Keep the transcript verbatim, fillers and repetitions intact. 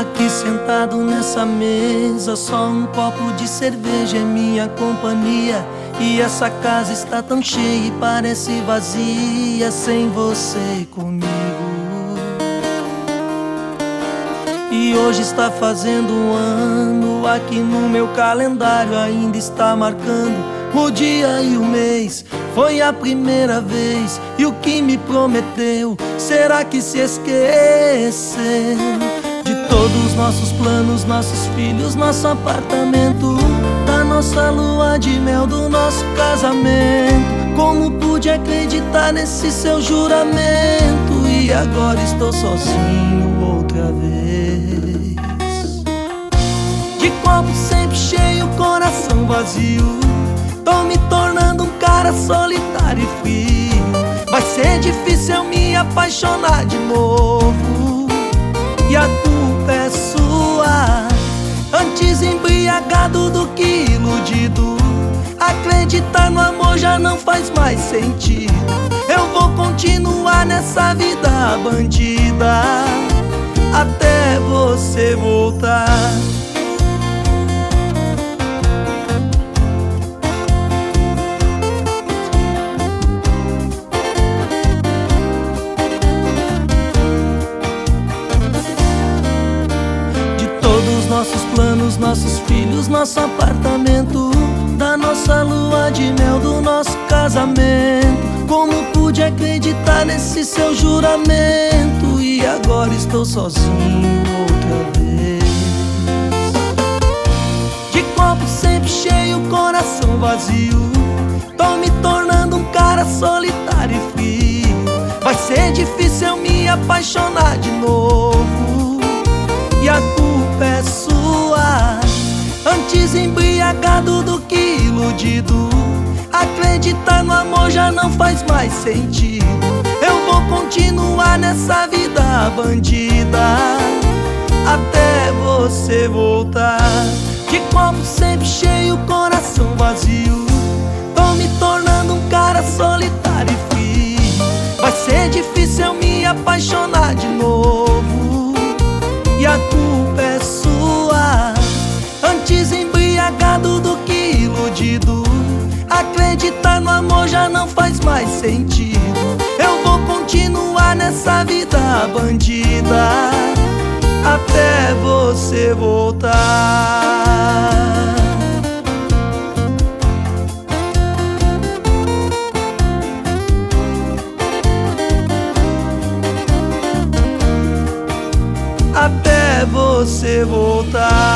Aqui sentado nessa mesa, só um copo de cerveja é minha companhia. E essa casa está tão cheia e parece vazia sem você comigo. E hoje está fazendo um ano, aqui no meu calendário ainda está marcando o dia e o mês. Foi a primeira vez, e o que me prometeu, será que se esqueceu? De todos os nossos planos, nossos filhos, nosso apartamento, da nossa lua de mel, do nosso casamento. Como pude acreditar nesse seu juramento? E agora estou sozinho outra vez. De copo sempre cheio, coração vazio, tô me tornando um cara solitário e frio. Vai ser difícil eu me apaixonar de novo, e a culpa é sua. Antes embriagado do que iludido, acreditar no amor já não faz mais sentido. Eu vou continuar nessa vida bandida até você voltar. Nossos planos, nossos filhos, nosso apartamento, da nossa lua de mel, do nosso casamento. Como pude acreditar nesse seu juramento? E agora estou sozinho outra vez. De copo sempre cheio, coração vazio, tô me tornando um cara solitário e frio. Vai ser difícil eu me apaixonar de novo, e a culpa é sua. Antes embriagado do que iludido, acreditar no amor já não faz mais sentido. Eu vou continuar nessa vida bandida até você voltar. De copo sempre cheio, coração vazio, tô me tornando um cara solitário e frio. Vai ser difícil eu me apaixonar de novo, e a culpa é sua. Antes embriagado do que iludido, acreditar no amor já não faz mais sentido. Eu vou continuar nessa vida bandida até você voltar. Até você voltar.